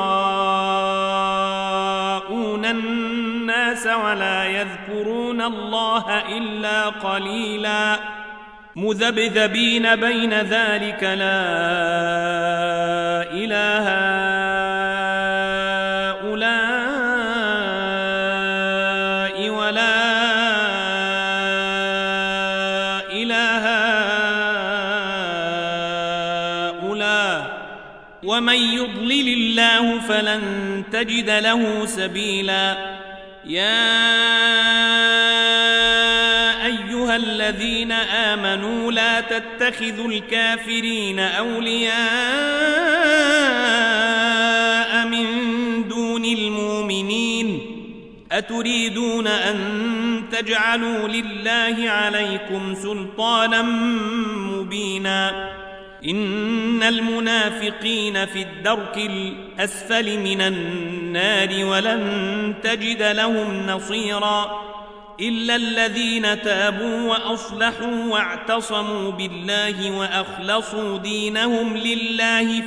يراءون الناس ولا يذكرون الله إلا قليلا مذبذبين بين ذلك لا إله هؤلاء ومن يضلل الله فلن تجد له سبيلا يا أيها الذين آمنوا لا تتخذوا الكافرين أولياء من دون المؤمنين أتريدون أن تجعلوا لله عليكم سلطانا مبينا إن المنافقين في الدرك الأسفل من النار ولن تجد لهم نصيرا إلا الذين تابوا وأصلحوا واعتصموا بالله وأخلصوا دينهم لله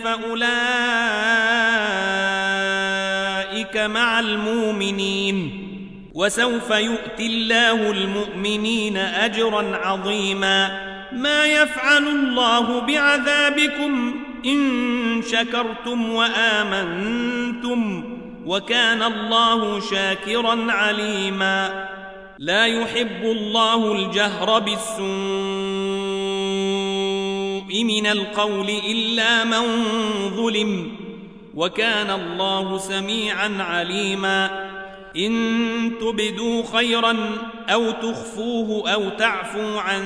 فأولئك مع المؤمنين وسوف يؤتي الله المؤمنين أجرا عظيما ما يفعل الله بعذابكم إن شكرتم وآمنتم وكان الله شاكرا عليما لا يحب الله الجهر بالسوء من القول إلا من ظلم وكان الله سميعا عليما إن تبدوا خيرا أو تخفوه أو تعفوا عن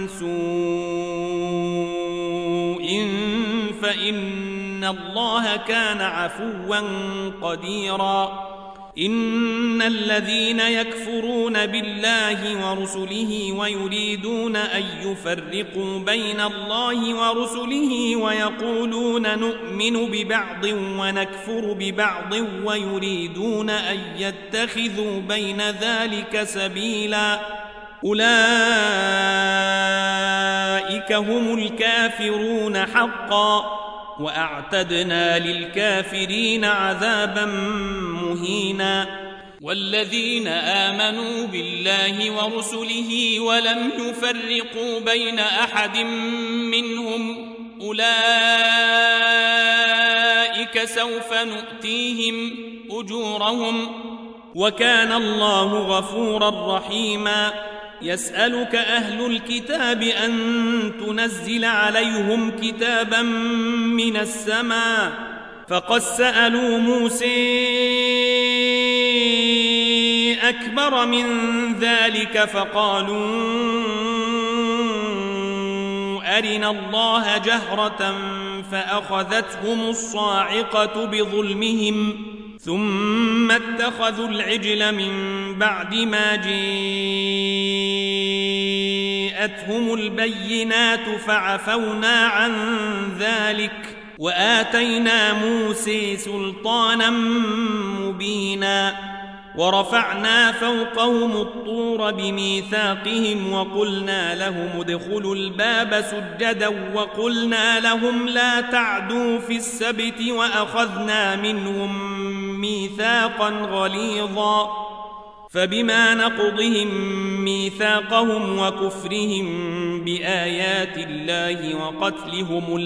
سوء فإن الله كان عفوا قديرا إن الذين يكفرون بالله ورسله ويريدون أن يفرقوا بين الله ورسله ويقولون نؤمن ببعض ونكفر ببعض ويريدون أن يتخذوا بين ذلك سبيلا أولئك هم الكافرون حقا وأعتدنا للكافرين عذابا مهينا والذين آمنوا بالله ورسله ولم يفرقوا بين أحد منهم أولئك سوف نؤتيهم أجورهم وكان الله غفورا رحيما يسألك أهل الكتاب أن تنزل عليهم كتابا من السماء فقد سألوا موسى أكبر من ذلك فقالوا أرنا الله جهرة فأخذتهم الصاعقة بظلمهم ثم اتخذوا العجل من بعد ما جاءتهم البينات فعفونا عن ذلك وآتينا موسى سلطانا مبينا ورفعنا فوقهم الطور بميثاقهم وقلنا لهم ادخلوا الباب سجدا وقلنا لهم لا تعدوا في السبت وأخذنا منهم ميثاقا غليظا فبما نقضهم ميثاقهم وكفرهم بآيات الله وقتلهم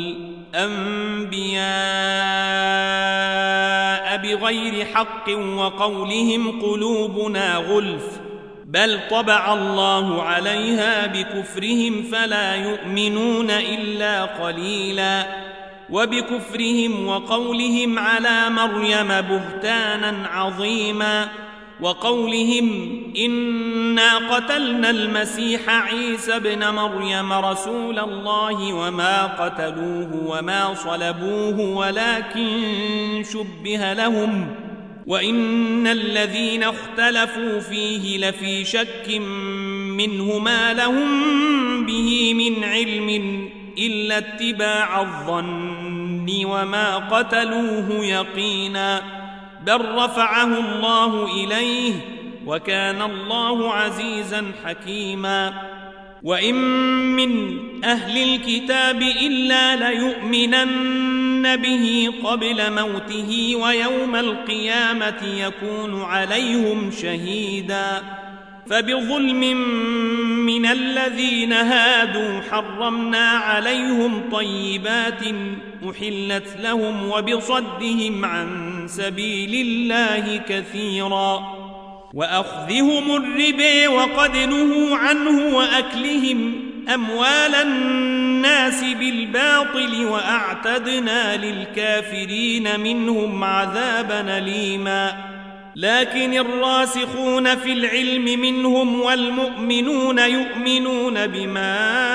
الأنبياء بغير حق وقولهم قلوبنا غلف بل طبع الله عليها بكفرهم فلا يؤمنون إلا قليلا وبكفرهم وقولهم على مريم بهتانا عظيما وقولهم إنا قتلنا المسيح عيسى ابن مريم رسول الله وما قتلوه وما صلبوه ولكن شبه لهم وإن الذين اختلفوا فيه لفي شك منه ما لهم به من علم إلا اتباع الظن وما قتلوه يقينا بل رفعه الله إليه وكان الله عزيزا حكيما وإن من أهل الكتاب إلا ليؤمنن به قبل موته ويوم القيامة يكون عليهم شهيدا فبظلم من الذين هادوا حرمنا عليهم طيبات أحلت لهم وبصدهم عن سبيل الله كثيرا وأخذهم الربا وقد نهوا عنه وأكلهم أموال الناس بالباطل وأعتدنا للكافرين منهم عذابا أليما لكن الراسخون في العلم منهم والمؤمنون يؤمنون بما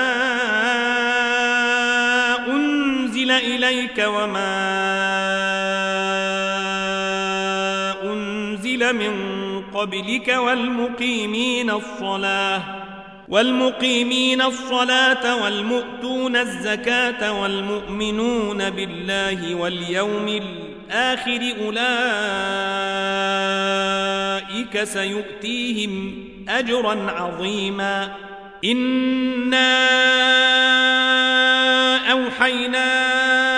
أنزل إليك وما أنزل من قبلك والمقيمين الصلاة والمؤتون الزكاة والمؤمنون بالله واليوم الآخر أولئك سيؤتيهم أجرا عظيما إنا أوحينا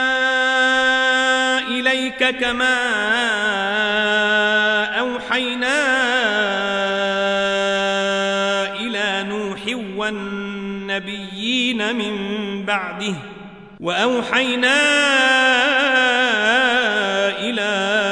إليك كما أوحينا إلى نوح والنبيين من بعده وأوحينا إلى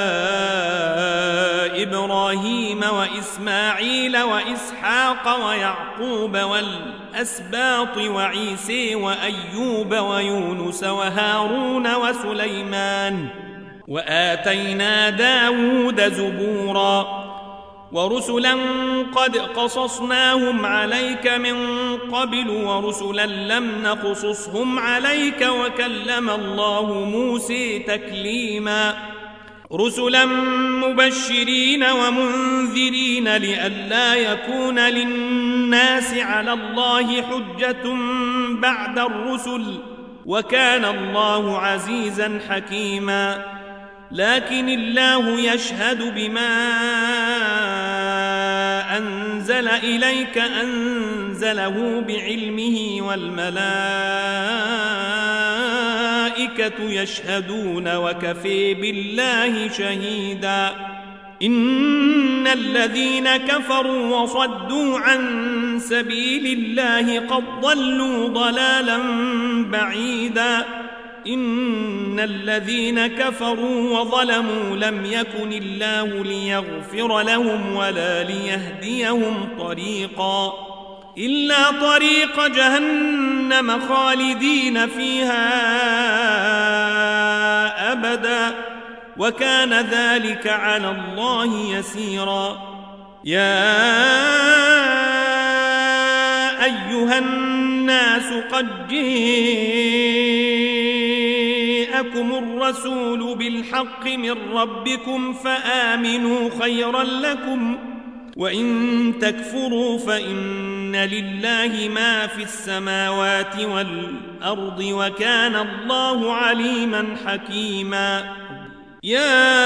إبراهيم وإسماعيل وإسحاق ويعقوب والأسباط وعيسى وأيوب ويونس وهارون وسليمان وآتينا داود زبورا ورسلا قد قصصناهم عليك من قبل ورسلا لم نقصصهم عليك وكلم الله موسى تكليما رسلا مبشرين ومنذرين لئلا يكون للناس على الله حجة بعد الرسل وكان الله عزيزا حكيما لكن الله يشهد بما أنزل إليك أنزله بعلمه والملائكة يشهدون وكفى بالله شهيدا إن الذين كفروا وصدوا عن سبيل الله قد ضلوا ضلالا بعيدا إن الذين كفروا وظلموا لم يكن الله ليغفر لهم ولا ليهديهم طريقا إلا طريق جهنم خالدين فيها أبدا وكان ذلك على الله يسيرا يا أيها الناس قد جاءكم الرسول بالحق من ربكم فآمنوا خيرا لكم وإن تكفروا فإن لله ما في السماوات والأرض وكان الله عليما حكيما يا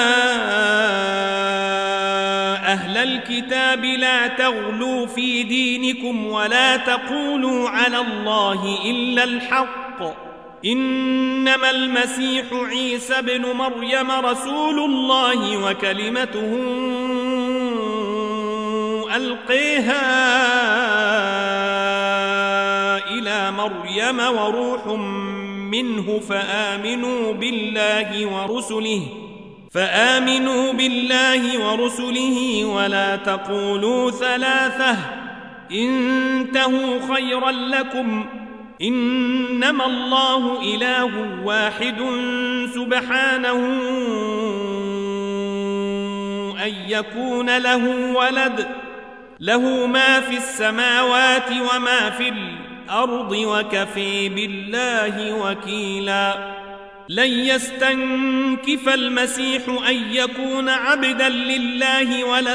أهل الكتاب لا تغلوا في دينكم ولا تقولوا على الله إلا الحق إنما المسيح عيسى بن مريم رسول الله وكلمته ألقيها إلى مريم وروح منه فآمنوا بالله ورسله ولا تقولوا ثلاثة انتهوا خيرا لكم إنما الله إله واحد سبحانه أن يكون له ولد له ما في السماوات وما في الأرض وكفى بالله وكيلا لن يستنكف المسيح أن يكون عبدا لله ولا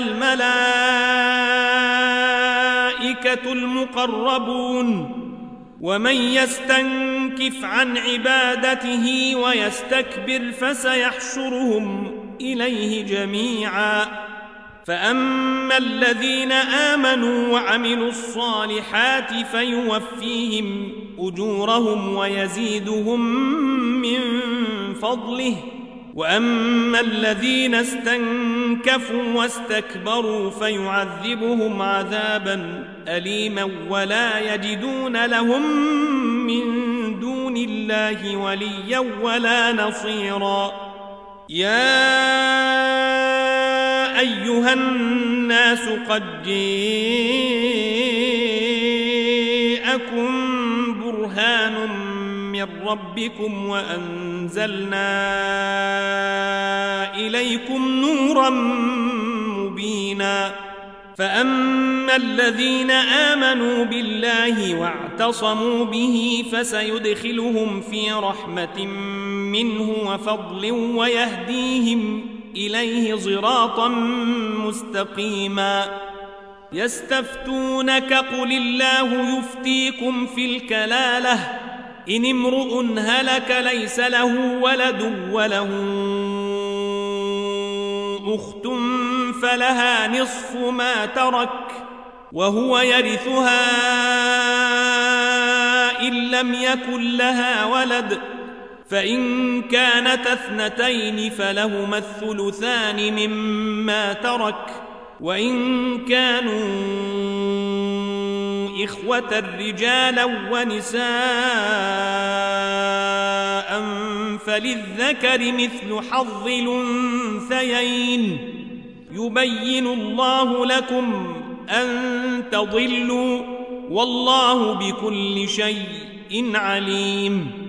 الملائكة المقربون ومن يستنكف عن عبادته ويستكبر فسيحشرهم إليه جميعا فأما الذين آمنوا وعملوا الصالحات فيوفيهم أجورهم ويزيدهم من فضله وأما الذين استنكفوا واستكبروا فيعذبهم عذابا أليما ولا يجدون لهم من دون الله وليا ولا نصيرا يا أيها الناس قد جاءكم من ربكم وأنزلنا إليكم نورا مبينا فأما الذين آمنوا بالله واعتصموا به فسيدخلهم في رحمة منه وفضل ويهديهم إليه صراطا مستقيما يستفتونك قل الله يفتيكم في الكلالة إن امرؤ هلك ليس له ولد وله أخت فلها نصف ما ترك وهو يرثها إن لم يكن لها ولد فإن كانت اثنتين فلهما الثلثان مما ترك وإن كانوا إخوة رجالا ونساء فللذكر مثل حظ الأنثيين يبين الله لكم أن تضلوا والله بكل شيء عليم